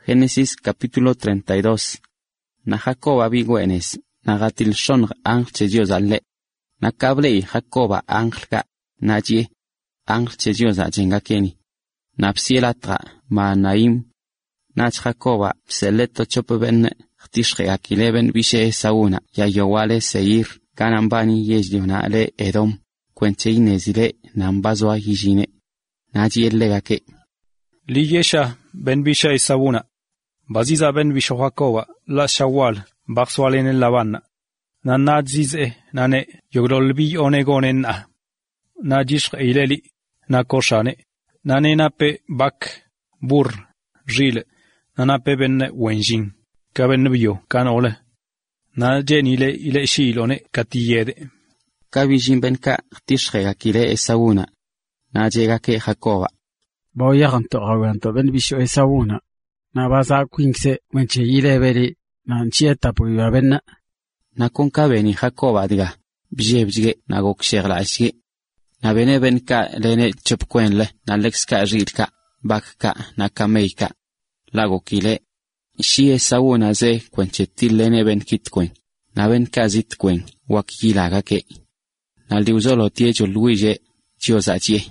Génesis capítulo 32. Na Jacoba bigüenes, na gatil shong ángel Dios alle. Na cablei Jacoba ángel ga, na ye, ángel Dios a jengakeni. Na psielatra, ma naim. Na Jacoba, pseleto chopeben, chtishre akileben bishe sauna, ya yowale seir, ganambani yejliuna ale edom, kwenche inezile, nambazwa hijine. Na jiellegake. Liyesha ben bishe sauna. Baziza ben bisho Jacoba, la shawal, bakswalen lavanna. Na nadzize, nane, yogrolbi onegonen na. Na jishk ileli, na koshane. Nane nape bak, bur, rile. Na nape ben wenjin. Ka ben bio, kan ole. Na jenile ile shilone katiyede. Ka bijin ben ka tishre akile esauna. Na jegake Jacoba. Boyaganto gawanto ben bisho esauna. Na baza kwingse wenche ilebeli na nchieta puiwa benna. Na konka beni Jacoba diga, bijebjige na gokshegla ashige. Na bene ben ka lene chopkwenle na lekska rilka, bakka na kameika. Lago kile. Shi sauna ze kwenchetil lene ben kitkwen. Na ben ka zitkwen, wakilagake. Na liuzolo tiecho luije, chiozache.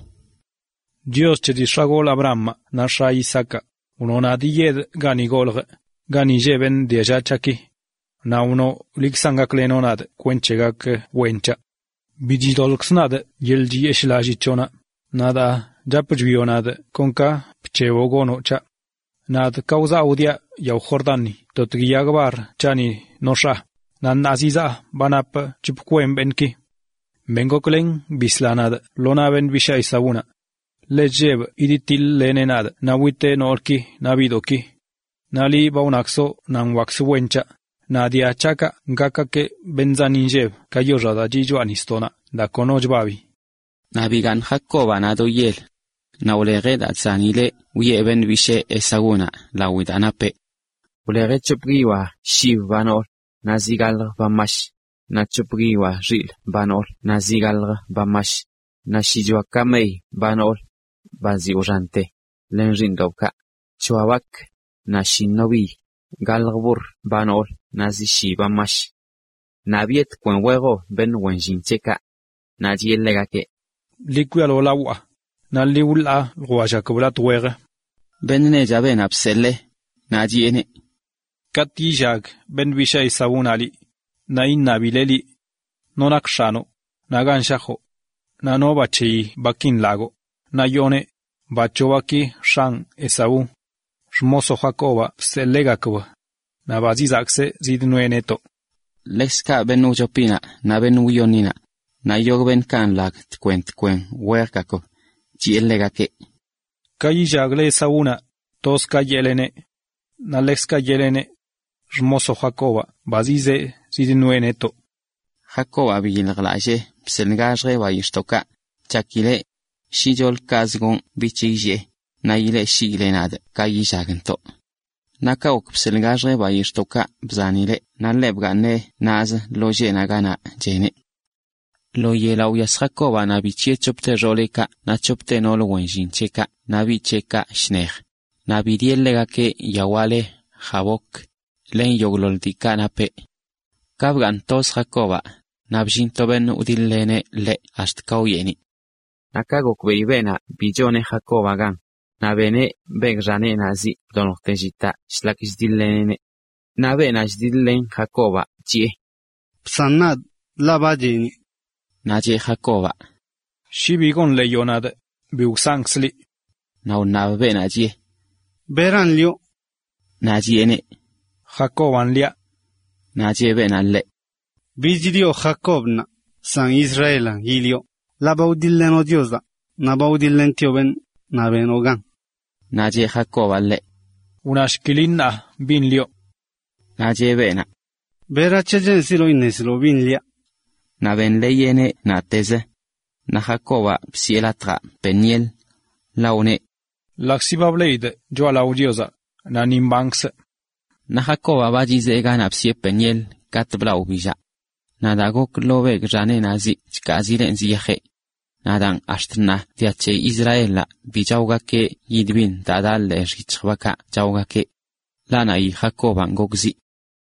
Dios che disragol Abraham, na sha Isaka. Uno na diyed gani golge, gani jeben diaja chaki. Na uno liksangak lenonad, kwenchegak wencha. Bijidolksnad, yelji eshlajichona. Nada japujvionad, konka pchevo gono cha. Nad cauza udia yau Jordani, totgiyagbar chani nosha. Nan aziza banap chipkwem benki. Bengoklen bislanad, lona ben bisha isabuna. Lejeb iditil lenenad, nawite norki, navidoki. Nali baunakso, nan waksu wencha. Nadia chaka, ngakake benzaninjeb, kayorada jijo anistona, da konojbavi. Nabigan Jacoba na doyel. Na uleged atzanile, uyeben bishe esaguna, la widanape. Uleged chupriwa, shiv banol, na zigal bamash. Na chupriwa ril banol, na zigal bamash. Na shijwa kamei banol. Bazi urante, lenrindoka, chuawak, na shinobi, galgbur, banol, na zishiba mash. Na biet kwen wego ben wenjincheka, na jiellegake. Likwalo lawa, na liwula guajakabla tuwege. Ben neja ben abselle, na jiene. Katijag, ben bisha isabunali, na innabileli, nonakshano, na ganshajo, na no bachei bakin lago. Na yone, bachowaki shang Esaú, shmoso Jacoba selegakwa, na bazizakse zidnueneto. Leska ben ujopina, na ben uyonina, na yog ben kan lag tkwen, werkako, jiellegake. Kayijagle Esaúna, toska yelene, na leska yelene, shmoso Jacoba, bazize zidnueneto. Jacoba vigilglaje, pselgajre bayishtoka, chakile, shijol kazgon bichije, na ile shilenad, kayijagento. Naka ukpselgajre bayishtoka bzanile, na lebgane naz loje nagana jene. Loye la uyas Jacoba na bichie chopte roleka, na chopte nolo wenjincheka, na bicheka shnech. Na bidiellegake yawale, jabok, len yogloltika nape. Kabgantos Jacoba, na bjintoben udillene le ashtkauyeni. Nakagok beibena bijone Jacoba gan. Na bene begrane nazi donoktejita shlakisdilene. Na bena jdillen Jacoba jie. Psanad labajeni. Na jie Jacoba. Shibigon leyonad, biusangsli. Na unna bena jie. Beran lio. Na jiene. Jacoban lia. Na jie bena le. Bijidio Jacobna, San Israelan gilio. La baudillen odiosa, na baudillen tioben, na ben ogan. Na jie Jacoba le. Unashkilinna bin lio. Na jie bena. Bera chejen silo inesilo bin lia. Na ben leyene na teze. Na Jacoba psielatra peniel. Laune. Laxibableide, jo la odiosa, na nimbanks. Na Jacoba bajize gana psie peniel, kat blau bija. Na dagok lovek jane nazi, chkazilen ziyaje. Nadan ashtna tiache Israela, bijaugake yidbin dadal ritzwaka jaugake. la na i Jacoban gok zi.